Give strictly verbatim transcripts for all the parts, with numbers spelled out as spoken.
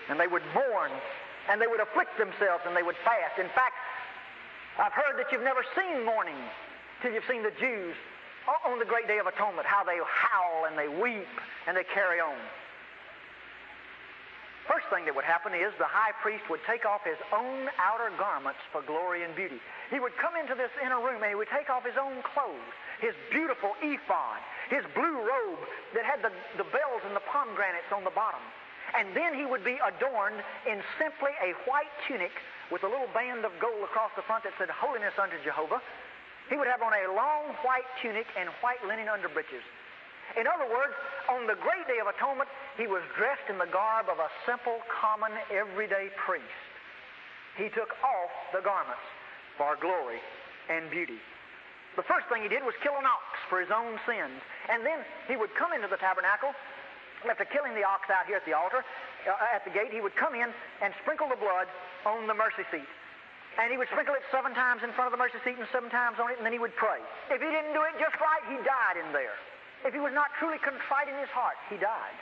and they would mourn, and they would afflict themselves, and they would fast. In fact, I've heard that you've never seen mourning till you've seen the Jews on the great day of atonement, how they howl and they weep and they carry on. First thing that would happen is the high priest would take off his own outer garments for glory and beauty. He would come into this inner room and he would take off his own clothes, his beautiful ephod, his blue robe that had the, the bells and the pomegranates on the bottom. And then he would be adorned in simply a white tunic with a little band of gold across the front that said, Holiness unto Jehovah. He would have on a long white tunic and white linen underbreeches. In other words, on the great day of atonement, he was dressed in the garb of a simple, common, everyday priest. He took off the garments for glory and beauty. The first thing he did was kill an ox for his own sins. And then he would come into the tabernacle. After killing the ox out here at the altar, uh, at the gate, he would come in and sprinkle the blood on the mercy seat. And he would sprinkle it seven times in front of the mercy seat and seven times on it, and then he would pray. If he didn't do it just right, he died in there. If he was not truly contrite in his heart, he died.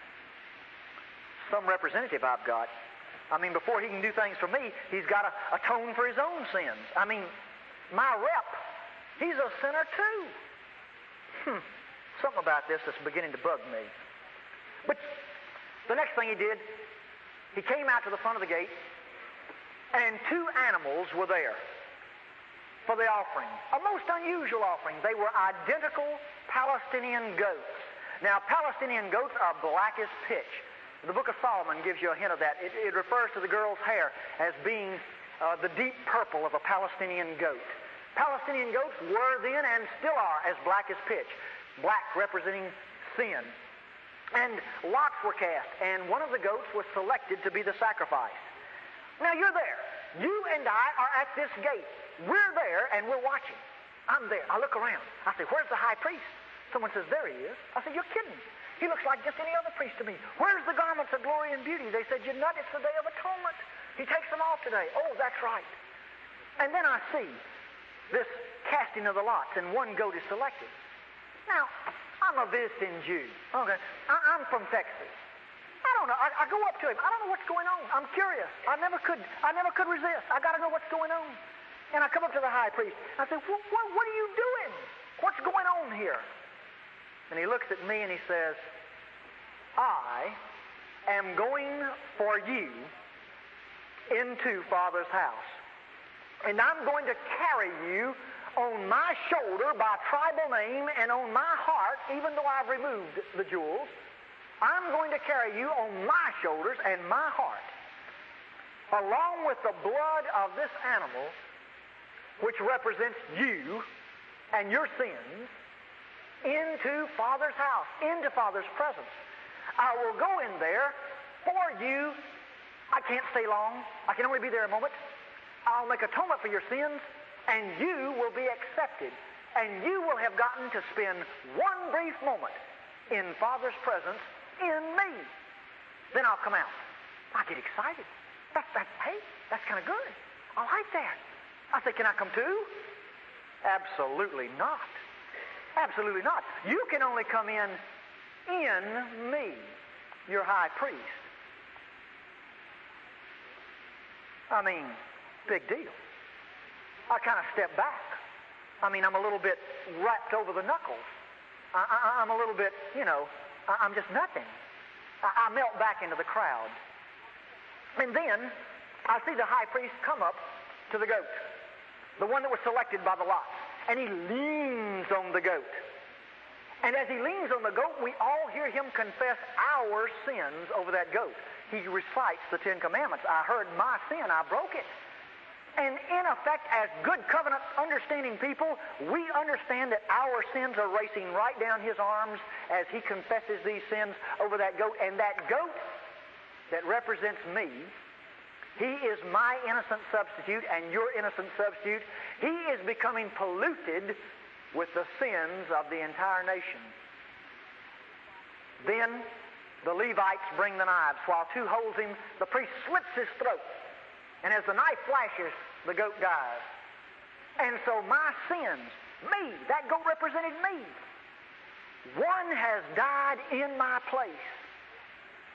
Some representative I've got. I mean, before he can do things for me, he's got to atone for his own sins. I mean, my rep, he's a sinner too. Hmm. Something about this that's beginning to bug me. But the next thing he did, he came out to the front of the gate, and two animals were there for the offering. A most unusual offering. They were identical Palestinian goats. Now, Palestinian goats are black as pitch. The book of Solomon gives you a hint of that. It, it refers to the girl's hair as being uh, the deep purple of a Palestinian goat. Palestinian goats were then and still are as black as pitch. Black representing sin. And lots were cast, and one of the goats was selected to be the sacrifice. Now you're there. You and I are at this gate. We're there, and we're watching. I'm there. I look around. I say, where's the high priest? Someone says, there he is. I say, you're kidding. He looks like just any other priest to me. Where's the garments of glory and beauty? They said, you nut, it's the day of atonement. He takes them off today. Oh, that's right. And then I see this casting of the lots, and one goat is selected. Now, I'm a visiting Jew. Okay. I, I'm from Texas. I don't know. I, I go up to him. I don't know what's going on. I'm curious. I never could. I never could resist. I got to know what's going on. And I come up to the high priest. I say, what, what, what are you doing? What's going on here? And he looks at me and he says, I am going for you into Father's house. And I'm going to carry you on my shoulder by tribal name and on my heart, even though I've removed the jewels. I'm going to carry you on my shoulders and my heart, along with the blood of this animal, which represents you and your sins, into Father's house, into Father's presence. I will go in there for you. I can't stay long. I can only be there a moment. I'll make atonement for your sins, and you will be accepted, and you will have gotten to spend one brief moment in Father's presence in me. Then I'll come out. I get excited. That's, that's, hey, that's kind of good. I like that. I say, can I come too? Absolutely not. Absolutely not. You can only come in in me, your high priest. I mean, big deal. I kind of step back. I mean, I'm a little bit wrapped over the knuckles. I, I, I'm a little bit, you know, I, I'm just nothing. I, I melt back into the crowd. And then I see the high priest come up to the goat, the one that was selected by the lots. And he leans on the goat. And as he leans on the goat, we all hear him confess our sins over that goat. He recites the Ten Commandments. I heard my sin, I broke it. And in effect, as good covenant understanding people, we understand that our sins are racing right down his arms as he confesses these sins over that goat. And that goat that represents me, he is my innocent substitute and your innocent substitute. He is becoming polluted with the sins of the entire nation. Then the Levites bring the knives. While two holds him, the priest slits his throat. And as the knife flashes, the goat dies. And so my sins, me, that goat represented me. One has died in my place.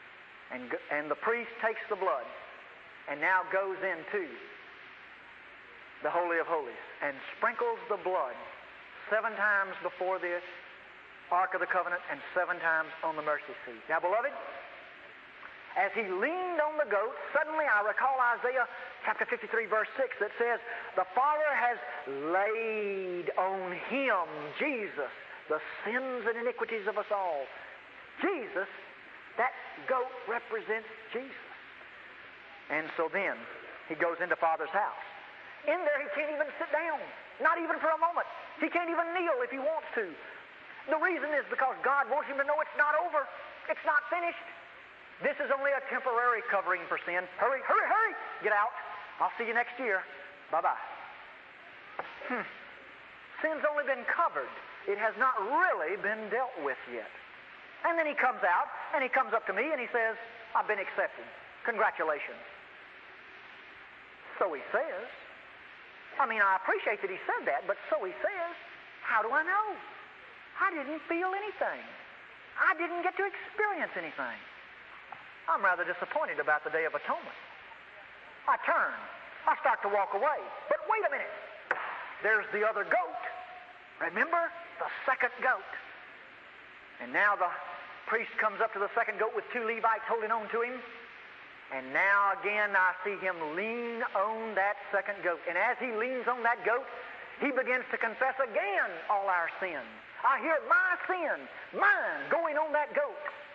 And, and the priest takes the blood and now goes into the Holy of Holies and sprinkles the blood seven times before the Ark of the Covenant and seven times on the mercy seat. Now, beloved, as he leaned on the goat, suddenly I recall Isaiah chapter fifty-three, verse six, that says, the Father has laid on him, Jesus, the sins and iniquities of us all. Jesus, that goat represents Jesus. And so then he goes into Father's house. In there he can't even sit down, not even for a moment. He can't even kneel if he wants to. The reason is because God wants him to know it's not over. It's not finished. This is only a temporary covering for sin. Hurry, hurry, hurry! Get out. I'll see you next year. Bye-bye. Hmm. Sin's only been covered. It has not really been dealt with yet. And then he comes out, and he comes up to me, and he says, I've been accepted. Congratulations. So he says. I mean, I appreciate that he said that, but so he says. How do I know? I didn't feel anything. I didn't get to experience anything. I'm rather disappointed about the Day of Atonement. I turn. I start to walk away. But wait a minute. There's the other goat. Remember? The second goat. And now the priest comes up to the second goat with two Levites holding on to him. And now again I see him lean on that second goat. And as he leans on that goat, he begins to confess again all our sins. I hear my sin, mine, going on that goat.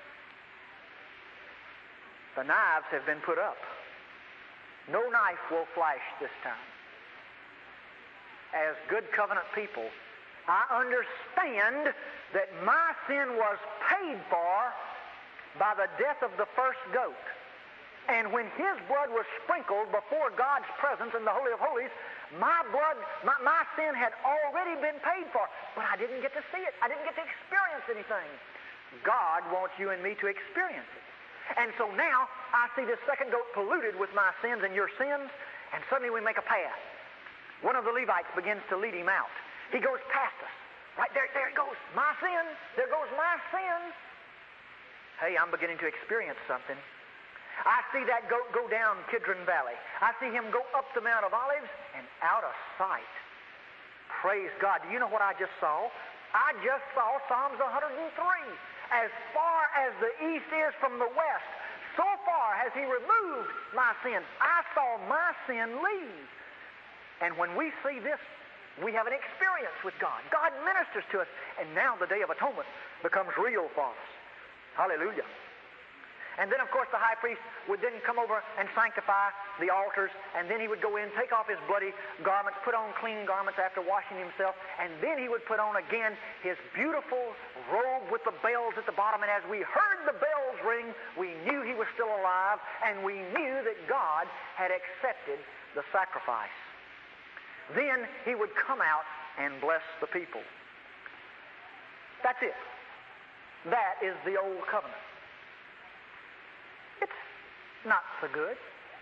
The knives have been put up. No knife will flash this time. As good covenant people, I understand that my sin was paid for by the death of the first goat. And when his blood was sprinkled before God's presence in the Holy of Holies, my blood, my, my sin had already been paid for. But I didn't get to see it. I didn't get to experience anything. God wants you and me to experience it. And so now I see this second goat polluted with my sins and your sins, and suddenly we make a path. One of the Levites begins to lead him out. He goes past us. Right there, there it goes. My sin. There goes my sin. Hey, I'm beginning to experience something. I see that goat go down Kidron Valley. I see him go up the Mount of Olives and out of sight. Praise God. Do you know what I just saw? I just saw Psalms one hundred three. As far as the east is from the west, so far has he removed my sin. I saw my sin leave. And when we see this, we have an experience with God. God ministers to us. And now the Day of Atonement becomes real for us. Hallelujah. And then, of course, the high priest would then come over and sanctify the altars, and then he would go in, take off his bloody garments, put on clean garments after washing himself, and then he would put on again his beautiful robe with the bells at the bottom. And as we heard the bells ring, we knew he was still alive, and we knew that God had accepted the sacrifice. Then he would come out and bless the people. That's it. That is the old covenant. It's not so good.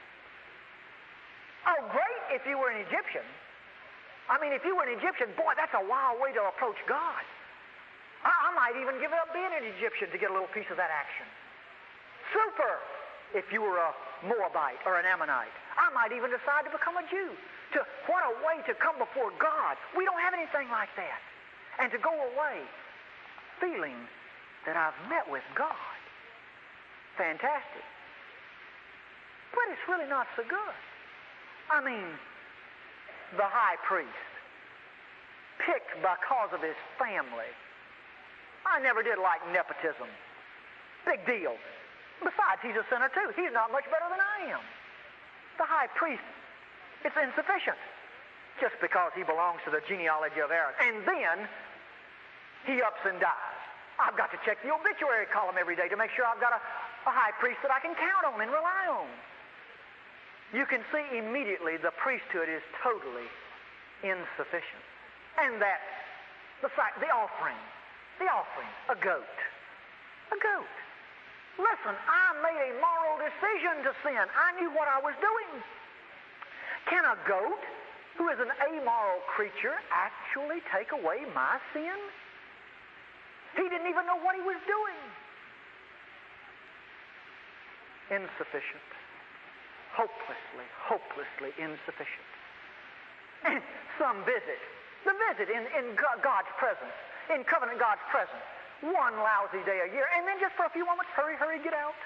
Oh, great if you were an Egyptian. I mean, if you were an Egyptian, boy, that's a wild way to approach God. I, I might even give up being an Egyptian to get a little piece of that action. Super if you were a Moabite or an Ammonite. I might even decide to become a Jew. To, what a way to come before God. We don't have anything like that. And to go away feeling that I've met with God. Fantastic. But it's really not so good. I mean, the high priest, picked because of his family. I never did like nepotism. Big deal. Besides, he's a sinner too. He's not much better than I am. The high priest, it's insufficient. Just because he belongs to the genealogy of Aaron. And then, he ups and dies. I've got to check the obituary column every day to make sure I've got a, a high priest that I can count on and rely on. You can see immediately the priesthood is totally insufficient. And that, the, the offering, the offering, a goat. A goat. Listen, I made a moral decision to sin. I knew what I was doing. Can a goat, who is an amoral creature, actually take away my sin? He didn't even know what he was doing. insufficient. Hopelessly, hopelessly insufficient. Some visit, the visit in, in God's presence, in covenant God's presence, one lousy day a year, and then just for a few moments, hurry, hurry, get out.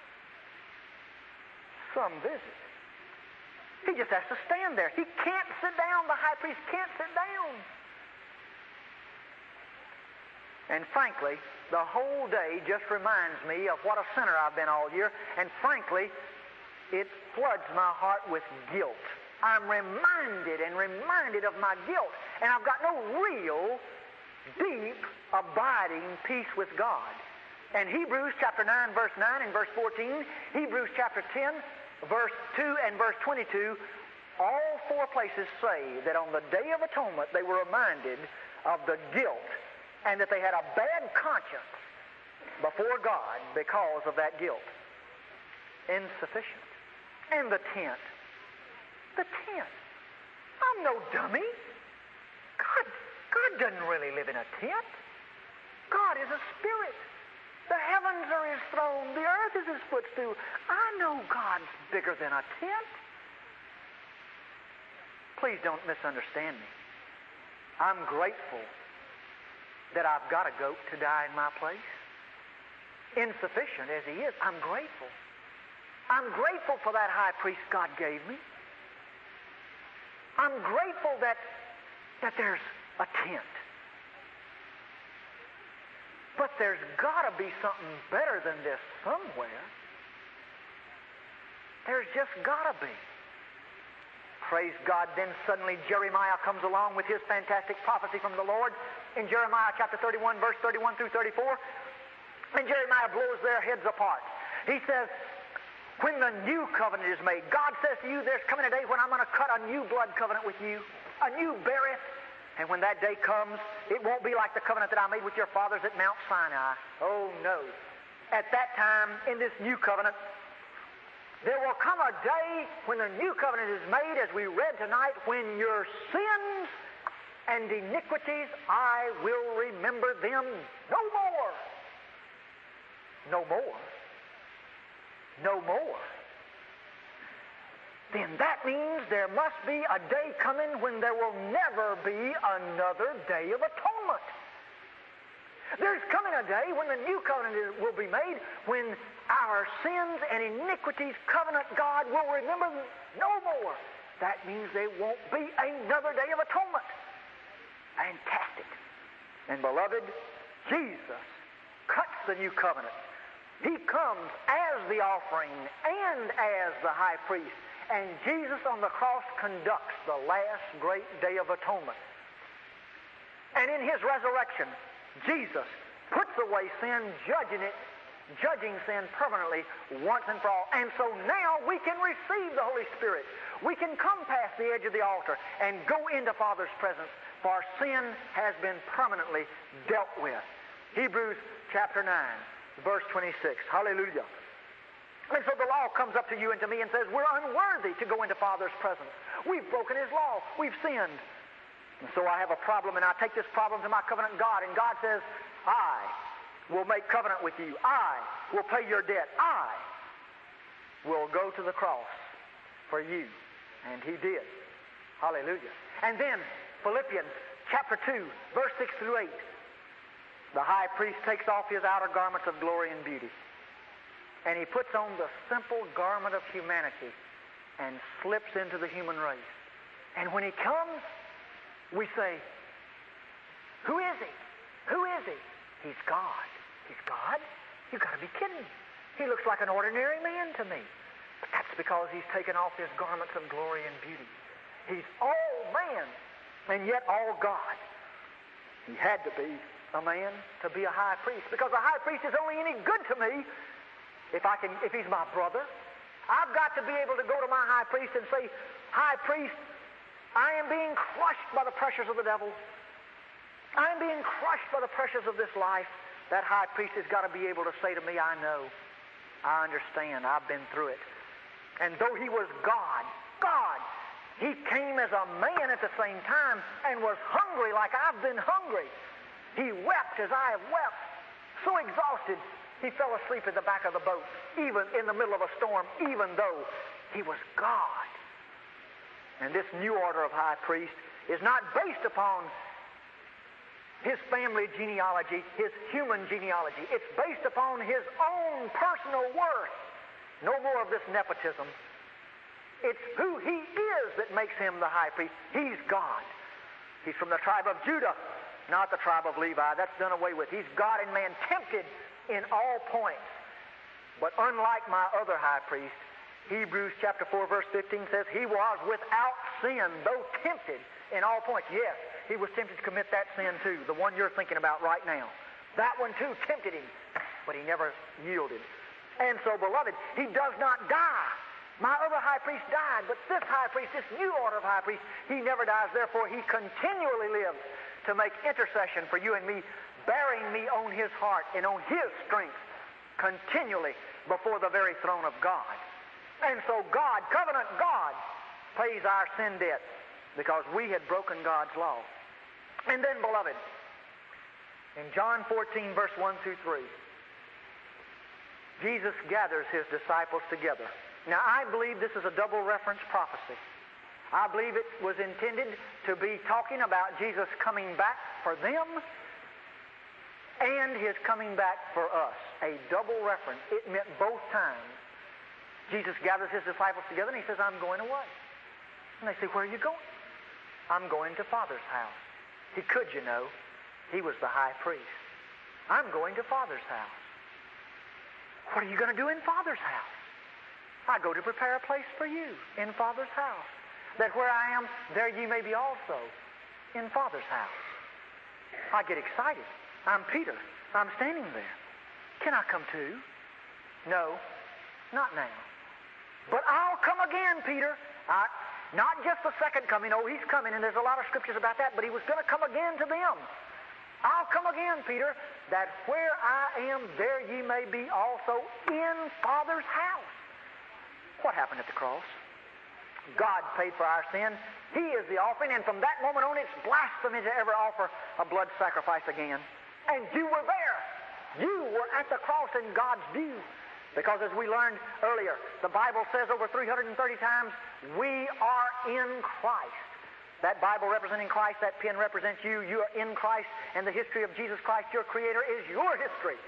Some visit. He just has to stand there. He can't sit down. The high priest can't sit down. And frankly, the whole day just reminds me of what a sinner I've been all year, and frankly, it floods my heart with guilt. I'm reminded and reminded of my guilt, and I've got no real, deep, abiding peace with God. And Hebrews chapter nine, verse nine and verse fourteen, Hebrews chapter ten, verse two and verse twenty-two, all four places say that on the Day of Atonement they were reminded of the guilt and that they had a bad conscience before God because of that guilt. Insufficient. And the tent. The tent. I'm no dummy. God, God doesn't really live in a tent. God is a spirit. The heavens are His throne. The earth is His footstool. I know God's bigger than a tent. Please don't misunderstand me. I'm grateful that I've got a goat to die in my place. Insufficient as He is, I'm grateful. I'm grateful for that high priest God gave me. I'm grateful that, that there's a tent. But there's got to be something better than this somewhere. There's just got to be. Praise God. Then suddenly Jeremiah comes along with his fantastic prophecy from the Lord in Jeremiah chapter thirty-one, verse thirty-one through thirty-four. And Jeremiah blows their heads apart. He says, when the new covenant is made, God says to you, there's coming a day when I'm going to cut a new blood covenant with you, a new berith. And when that day comes, it won't be like the covenant that I made with your fathers at Mount Sinai. Oh, no. At that time, in this new covenant, there will come a day when the new covenant is made, as we read tonight, when your sins and iniquities, I will remember them no more. No more. No more. Then that means there must be a day coming when there will never be another day of atonement. There's coming a day when the new covenant will be made, when our sins and iniquities covenant God will remember no more. That means there won't be another day of atonement. Fantastic. And beloved, Jesus cuts the new covenant. He comes as the offering and as the high priest. And Jesus on the cross conducts the last great day of atonement. And in His resurrection, Jesus puts away sin, judging it, judging sin permanently once and for all. And so now we can receive the Holy Spirit. We can come past the edge of the altar and go into Father's presence, for sin has been permanently dealt with. Hebrews chapter nine, verse twenty-six. Hallelujah. And so the law comes up to you and to me and says, we're unworthy to go into Father's presence. We've broken His law. We've sinned. And so I have a problem, and I take this problem to my covenant God, and God says, I will make covenant with you. I will pay your debt. I will go to the cross for you. And He did. Hallelujah. And then Philippians chapter two, verse six through eight. The high priest takes off his outer garments of glory and beauty, and he puts on the simple garment of humanity and slips into the human race. And when He comes, we say, who is He? Who is He? He's God. He's God? You've got to be kidding me. He looks like an ordinary man to me. But that's because He's taken off His garments of glory and beauty. He's all man, and yet all God. He had to be a man to be a high priest, because a high priest is only any good to me if I can, if he's my brother. I've got to be able to go to my high priest and say, high priest, I am being crushed by the pressures of the devil. I am being crushed by the pressures of this life. That high priest has got to be able to say to me, I know, I understand, I've been through it. And though He was God, God, He came as a man at the same time and was hungry like I've been hungry. He wept as I have wept, so exhausted. He fell asleep at the back of the boat, even in the middle of a storm, even though he was God. And this new order of high priest is not based upon his family genealogy, his human genealogy. It's based upon his own personal worth. No more of this nepotism. It's who he is that makes him the high priest. He's God. He's from the tribe of Judah, not the tribe of Levi. That's done away with. He's God and man, tempted in all points. But unlike my other high priest, Hebrews chapter four, verse fifteen says, he was without sin, though tempted in all points. Yes, he was tempted to commit that sin too, the one you're thinking about right now. That one too tempted him, but he never yielded. And so, beloved, he does not die. My other high priest died, but this high priest, this new order of high priest, he never dies. Therefore, he continually lives to make intercession for you and me, bearing me on his heart and on his strength continually before the very throne of God. And so God, covenant God, pays our sin debt because we had broken God's law. And then, beloved, in John fourteen, verse one through three, Jesus gathers his disciples together. Now, I believe this is a double reference prophecy. I believe it was intended to be talking about Jesus coming back for them and his coming back for us. A double reference. It meant both times. Jesus gathers his disciples together and he says, I'm going away. And they say, where are you going? I'm going to Father's house. He could, you know. He was the high priest. I'm going to Father's house. What are you going to do in Father's house? I go to prepare a place for you in Father's house, that where I am, there ye may be also in Father's house. I get excited. I'm Peter. I'm standing there. Can I come too? No, not now. But I'll come again, Peter. I, not just the second coming. Oh, he's coming, and there's a lot of scriptures about that, but he was going to come again to them. I'll come again, Peter, that where I am, there ye may be also in Father's house. What happened at the cross? God paid for our sin. He is the offering, and from that moment on, it's blasphemy to ever offer a blood sacrifice again. And you were there. You were at the cross in God's view. Because as we learned earlier, the Bible says over three hundred thirty times, we are in Christ. That Bible representing Christ, that pen represents you. You are in Christ, and the history of Jesus Christ, your Creator, is your history.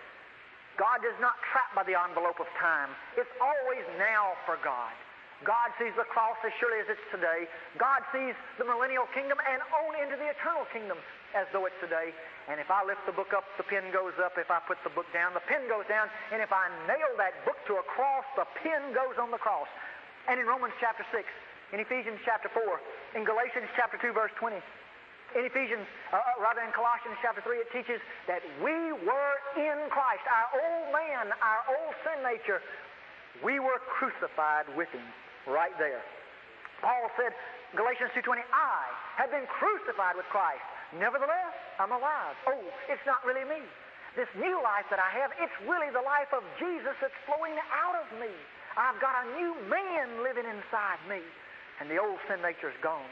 God is not trapped by the envelope of time. It's always now for God. God sees the cross as surely as it's today. God sees the millennial kingdom and on into the eternal kingdom as though it's today. And if I lift the book up, the pen goes up. If I put the book down, the pen goes down. And if I nail that book to a cross, the pen goes on the cross. And in Romans chapter six, in Ephesians chapter four, in Galatians chapter two, verse twenty, in Ephesians, uh, rather in Colossians chapter three, it teaches that we were in Christ. Our old man, our old sin nature, we were crucified with him right there. Paul said, Galatians two twenty, I have been crucified with Christ. Nevertheless, I'm alive. Oh, it's not really me. This new life that I have, it's really the life of Jesus that's flowing out of me. I've got a new man living inside me, and the old sin nature is gone.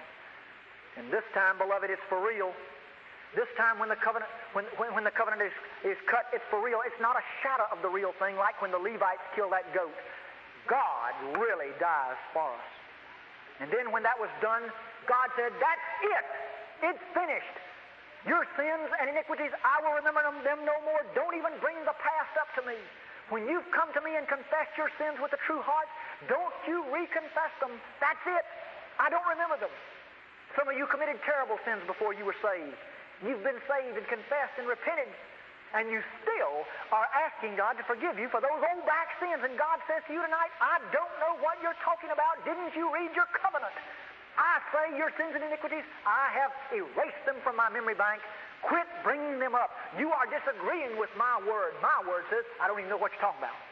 And this time, beloved, it's for real. This time when the covenant when, when, when the covenant is, is cut, it's for real. It's not a shadow of the real thing like when the Levites killed that goat. God really dies for us. And then when that was done, God said, that's it. It's finished. Your sins and iniquities, I will remember them, them no more. Don't even bring the past up to me. When you've come to me and confessed your sins with a true heart, don't you reconfess them. That's it. I don't remember them. Some of you committed terrible sins before you were saved. You've been saved and confessed and repented, and you still are asking God to forgive you for those old back sins. And God says to you tonight, I don't know what you're talking about. Didn't you read your covenant? I say your sins and iniquities, I have erased them from my memory bank. Quit bringing them up. You are disagreeing with my word. My word says, I don't even know what you're talking about.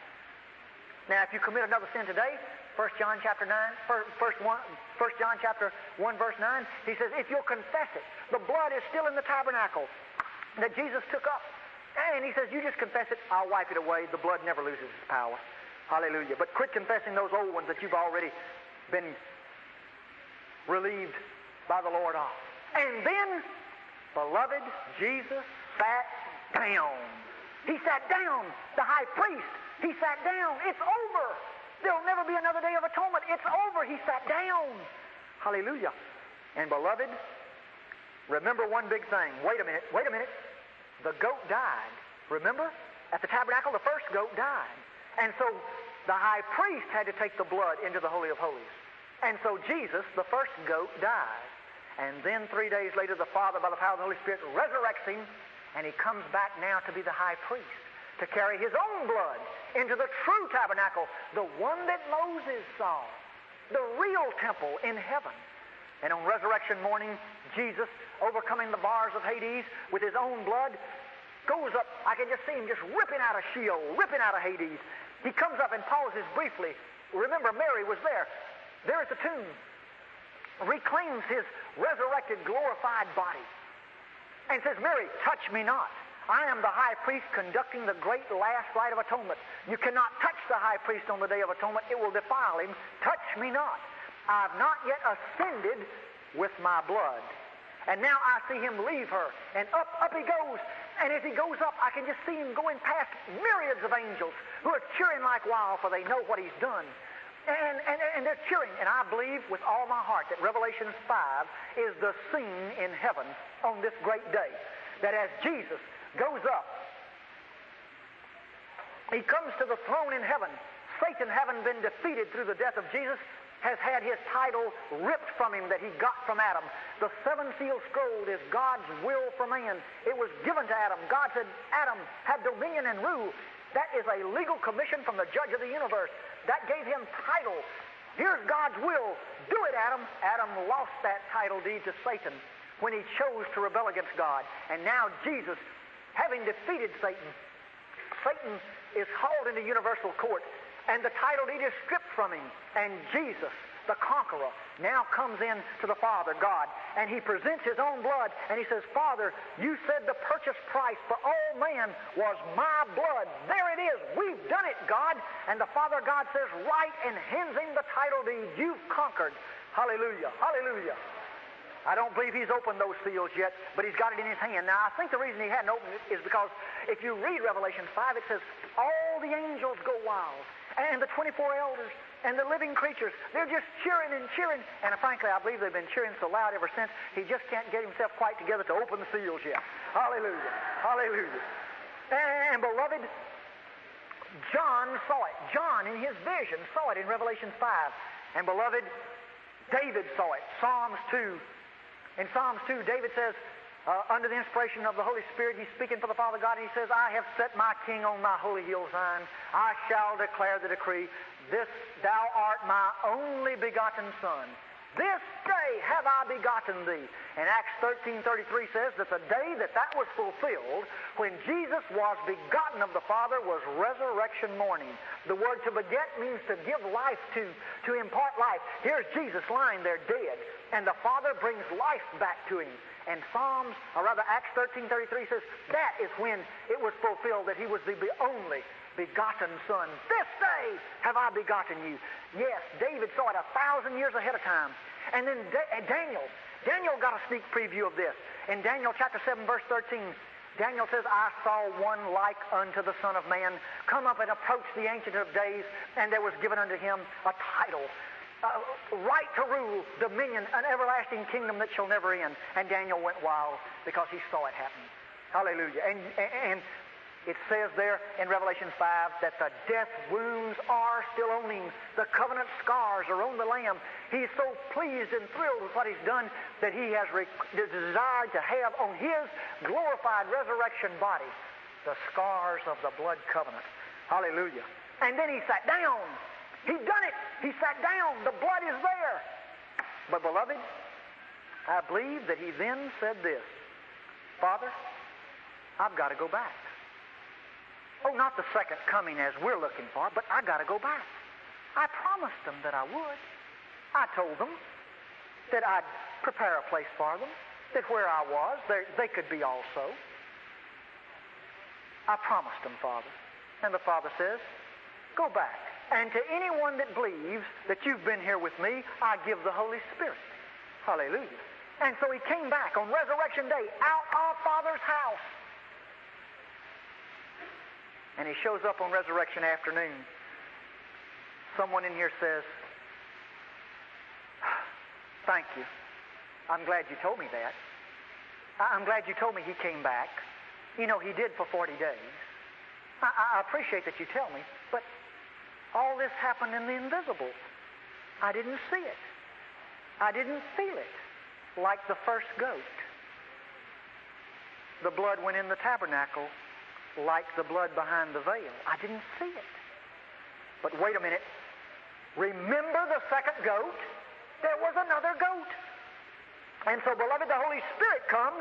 Now, if you commit another sin today, First John chapter nine, first one, First John chapter one, verse nine, he says, if you'll confess it, the blood is still in the tabernacle that Jesus took up. And he says, you just confess it, I'll wipe it away. The blood never loses its power. Hallelujah. But quit confessing those old ones that you've already been relieved by the Lord of. And then, beloved, Jesus sat down. He sat down. The high priest, he sat down. It's over. There'll never be another day of atonement. It's over. He sat down. Hallelujah. And beloved, remember one big thing. Wait a minute. Wait a minute. The goat died. Remember? At the tabernacle, the first goat died. And so the high priest had to take the blood into the Holy of Holies. And so Jesus, the first goat, died. And then three days later, the Father, by the power of the Holy Spirit, resurrects him, and he comes back now to be the high priest, to carry his own blood into the true tabernacle, the one that Moses saw, the real temple in heaven. And on resurrection morning, Jesus, overcoming the bars of Hades with his own blood, goes up. I can just see him just ripping out of Sheol, ripping out of Hades. He comes up and pauses briefly. Remember, Mary was there. There at the tomb. Reclaims his resurrected, glorified body. And says, Mary, touch me not. I am the high priest conducting the great last rite of atonement. You cannot touch the high priest on the day of atonement. It will defile him. Touch me not. I have not yet ascended with my blood. And now I see him leave her. And up, up he goes. And as he goes up, I can just see him going past myriads of angels who are cheering like wild, for they know what he's done. And, and, and they're cheering. And I believe with all my heart that Revelation five is the scene in heaven on this great day. That as Jesus goes up, he comes to the throne in heaven. Satan, having been defeated through the death of Jesus, has had his title ripped from him that he got from Adam. The seven seal scroll is God's will for man. It was given to Adam. God said, Adam, have dominion and rule. That is a legal commission from the judge of the universe. That gave him title. Here's God's will. Do it, Adam. Adam lost that title deed to Satan when he chose to rebel against God. And now Jesus, having defeated Satan, Satan is hauled into universal court, and the title deed is stripped from him. And Jesus, the conqueror, now comes in to the Father, God, and he presents his own blood, and he says, Father, you said the purchase price for all man was my blood. There it is. We've done it, God. And the Father God says, write, and hands him the title deed. You've conquered. Hallelujah. Hallelujah. I don't believe he's opened those seals yet, but he's got it in his hand. Now, I think the reason he hadn't opened it is because if you read Revelation five, it says, all the angels go wild, and the twenty-four elders, and the living creatures, they're just cheering and cheering. And frankly, I believe they've been cheering so loud ever since, he just can't get himself quite together to open the seals yet. Hallelujah. Hallelujah. And, beloved, John saw it. John, in his vision, saw it in Revelation five. And, beloved, David saw it. Psalms two. In Psalms two, David says, uh, under the inspiration of the Holy Spirit, he's speaking for the Father God, and he says, I have set my king on my holy hill Zion. I shall declare the decree. This, thou art my only begotten Son. This day have I begotten thee. And Acts thirteen thirty-three says that the day that that was fulfilled, when Jesus was begotten of the Father, was resurrection morning. The word to beget means to give life to, to impart life. Here's Jesus lying there dead, and the Father brings life back to him. And Psalms, or rather Acts thirteen thirty-three says that is when it was fulfilled, that he was the only begotten Son. This day have I begotten you. Yes, David saw it a thousand years ahead of time. And then da- Daniel, Daniel got a sneak preview of this. In Daniel chapter seven, verse thirteen, Daniel says, I saw one like unto the Son of Man come up and approach the Ancient of Days, and there was given unto him a title, uh, right to rule, dominion, an everlasting kingdom that shall never end. And Daniel went wild because he saw it happen. Hallelujah. And, and it says there in Revelation five that the death wounds are still on him. The covenant scars are on the Lamb. He's so pleased and thrilled with what he's done that he has re- desired to have on his glorified resurrection body the scars of the blood covenant. Hallelujah. And then he sat down. He'd done it. He sat down. The blood is there. But, beloved, I believe that he then said this, Father, I've got to go back. Oh, not the second coming as we're looking for, but I got to go back. I promised them that I would. I told them that I'd prepare a place for them, that where I was, they could be also. I promised them, Father. And the Father says, go back. And to anyone that believes that you've been here with me, I give the Holy Spirit. Hallelujah. And so he came back on Resurrection Day out of Father's house. and he shows up on resurrection afternoon, someone in here says, thank you. I'm glad you told me that. I'm glad you told me he came back. You know, he did for forty days. I, I appreciate that you tell me, but all this happened in the invisible. I didn't see it. I didn't feel it like the first goat. The blood went in the tabernacle like the blood behind the veil. I didn't see it. But wait a minute. Remember the second goat? There was another goat. And so, beloved, the Holy Spirit comes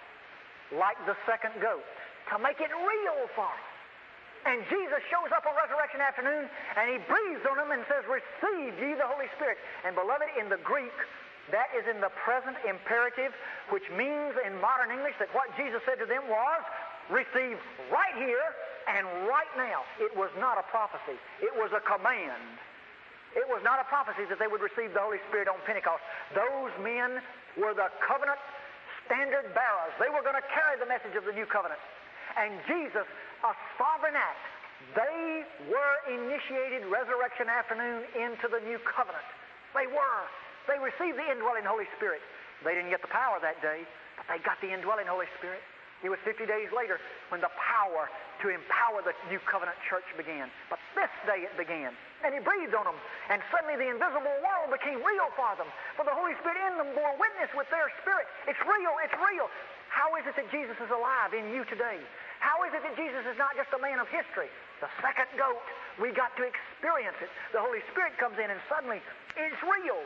like the second goat to make it real for us. And Jesus shows up on resurrection afternoon, and he breathes on them and says, receive ye the Holy Spirit. And beloved, in the Greek, that is in the present imperative, which means in modern English that what Jesus said to them was, receive right here and right now. It was not a prophecy. It was a command. It was not a prophecy that they would receive the Holy Spirit on Pentecost. Those men were the covenant standard bearers. They were going to carry the message of the new covenant. And Jesus, a sovereign act, they were initiated resurrection afternoon into the new covenant. They were. They received the indwelling Holy Spirit. They didn't get the power that day, but they got the indwelling Holy Spirit. It was fifty days later when the power to empower the new covenant church began. But this day it began. And he breathed on them. And suddenly the invisible world became real for them. For the Holy Spirit in them bore witness with their spirit. It's real. It's real. How is it that Jesus is alive in you today? How is it that Jesus is not just a man of history? The second goat, we got to experience it. The Holy Spirit comes in and suddenly it's real.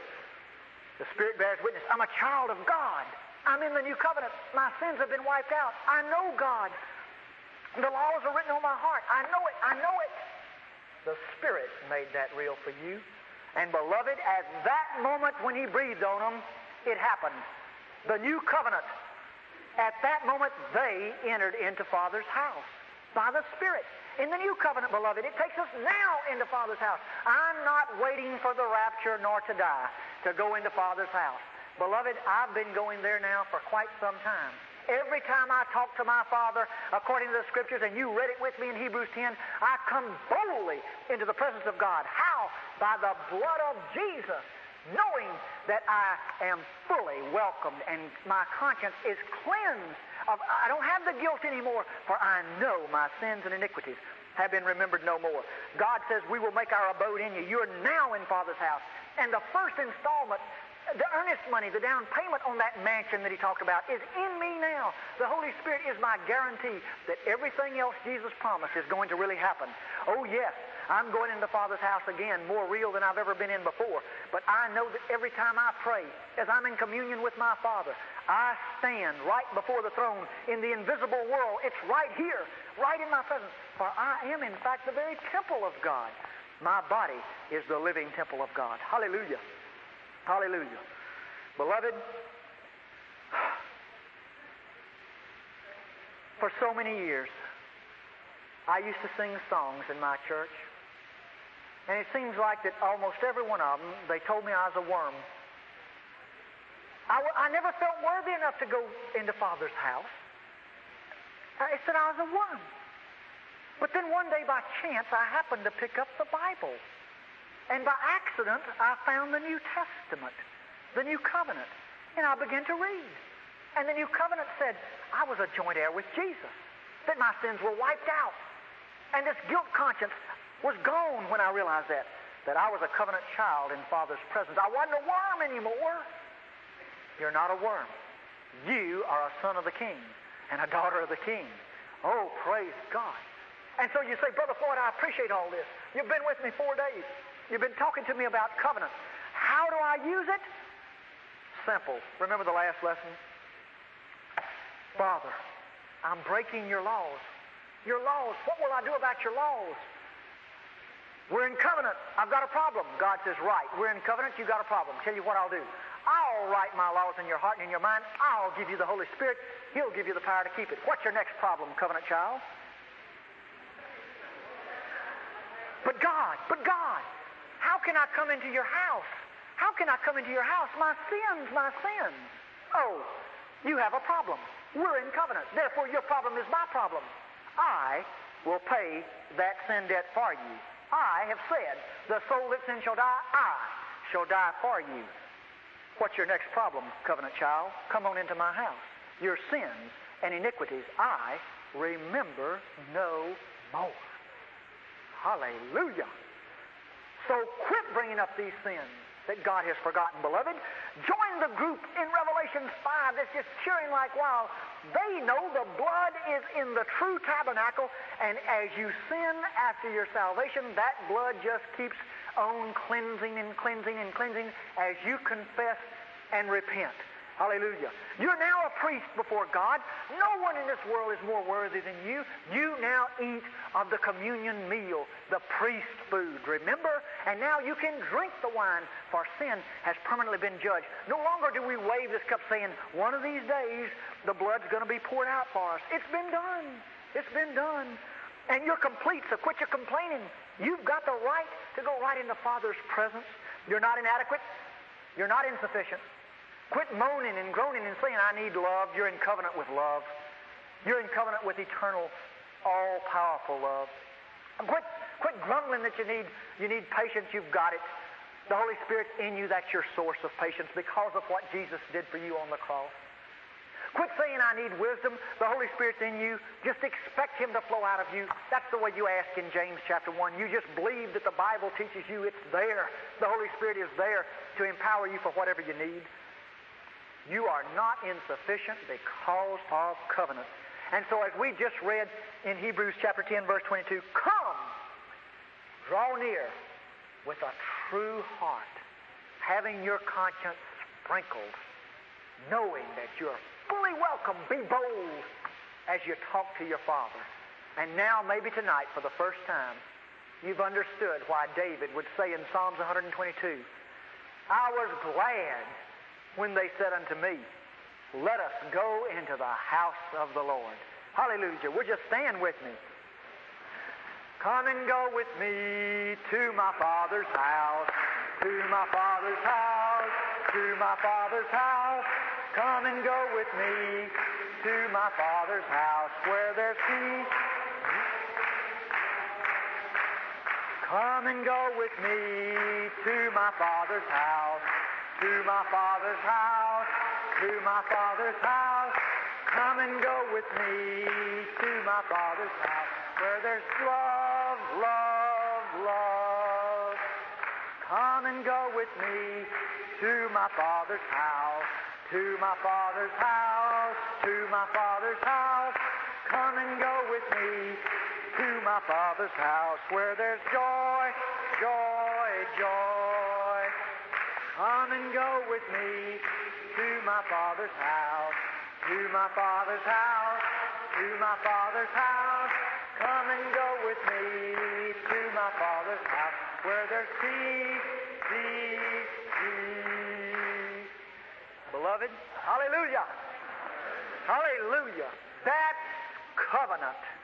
The Spirit bears witness. I'm a child of God. I'm in the new covenant. My sins have been wiped out. I know God. The laws are written on my heart. I know it. I know it. The Spirit made that real for you. And beloved, at that moment when he breathed on them, it happened. The new covenant. At that moment, they entered into Father's house by the Spirit. In the new covenant, beloved, it takes us now into Father's house. I'm not waiting for the rapture nor to die to go into Father's house. Beloved, I've been going there now for quite some time. Every time I talk to my Father, according to the Scriptures, and you read it with me in Hebrews ten, I come boldly into the presence of God. How? By the blood of Jesus, knowing that I am fully welcomed and my conscience is cleansed. Of, I don't have the guilt anymore, for I know my sins and iniquities have been remembered no more. God says we will make our abode in you. You're now in Father's house. And the first installment, the earnest money, the down payment on that mansion that he talked about is in me now. The Holy Spirit is my guarantee that everything else Jesus promised is going to really happen. Oh yes, I'm going into Father's house again, more real than I've ever been in before. But I know that every time I pray, as I'm in communion with my Father, I stand right before the throne in the invisible world. It's right here, right in my presence. For I am, in fact, the very temple of God. My body is the living temple of God. Hallelujah. Hallelujah. Beloved, for so many years, I used to sing songs in my church. And it seems like that almost every one of them, they told me I was a worm. I, I never felt worthy enough to go into Father's house. I said I was a worm. But then one day by chance, I happened to pick up the Bible. And by accident, I found the New Testament, the New Covenant, and I began to read. And the New Covenant said, I was a joint heir with Jesus, that my sins were wiped out. And this guilt conscience was gone when I realized that, that I was a covenant child in Father's presence. I wasn't a worm anymore. You're not a worm. You are a son of the King and a daughter of the King. Oh, praise God. And so you say, Brother Floyd, I appreciate all this. You've been with me four days. You've been talking to me about covenant. How do I use it? Simple. Remember the last lesson? Father, I'm breaking your laws. Your laws. What will I do about your laws? We're in covenant. I've got a problem. God says, right. We're in covenant. You've got a problem. Tell you what I'll do. I'll write my laws in your heart and in your mind. I'll give you the Holy Spirit. He'll give you the power to keep it. What's your next problem, covenant child? But God, but God. How can I come into your house? How can I come into your house? My sins, my sins. Oh, you have a problem. We're in covenant. Therefore, your problem is my problem. I will pay that sin debt for you. I have said, the soul that sins shall die, I shall die for you. What's your next problem, covenant child? Come on into my house. Your sins and iniquities I remember no more. Hallelujah. So quit bringing up these sins that God has forgotten, beloved. Join the group in Revelation five that's just cheering like wild. They know the blood is in the true tabernacle, and as you sin after your salvation, that blood just keeps on cleansing and cleansing and cleansing as you confess and repent. Hallelujah. You're now a priest before God. No one in this world is more worthy than you. You now eat of the communion meal, the priest food, remember? And now you can drink the wine, for sin has permanently been judged. No longer do we wave this cup saying, one of these days the blood's going to be poured out for us. It's been done. It's been done. And you're complete, so quit your complaining. You've got the right to go right in the Father's presence. You're not inadequate. You're not insufficient. Quit moaning and groaning and saying, I need love. You're in covenant with love. You're in covenant with eternal, all-powerful love. Quit, quit grumbling that you need, you need patience. You've got it. The Holy Spirit's in you. That's your source of patience because of what Jesus did for you on the cross. Quit saying, I need wisdom. The Holy Spirit's in you. Just expect Him to flow out of you. That's the way you ask in James chapter one. You just believe that the Bible teaches you it's there. The Holy Spirit is there to empower you for whatever you need. You are not insufficient because of covenant. And so as we just read in Hebrews chapter ten, verse twenty-two, come, draw near with a true heart, having your conscience sprinkled, knowing that you're fully welcome. Be bold as you talk to your Father. And now, maybe tonight, for the first time, you've understood why David would say in Psalms one twenty-two, I was glad when they said unto me, let us go into the house of the Lord. Hallelujah. Would you stand with me? Come and go with me to my Father's house, to my Father's house, to my Father's house. Come and go with me to my Father's house where there's peace. Come and go with me to my Father's house, to my Father's house, to my Father's house. Come and go with me to my Father's house where there's love, love, love. Come and go with me to my Father's house, to my Father's house, to my Father's house. Come and go with me to my Father's house where there's joy, joy, joy. Come and go with me to my Father's house, to my Father's house, to my Father's house. Come and go with me to my Father's house where there's peace, peace, peace. Beloved, hallelujah, hallelujah. That's covenant.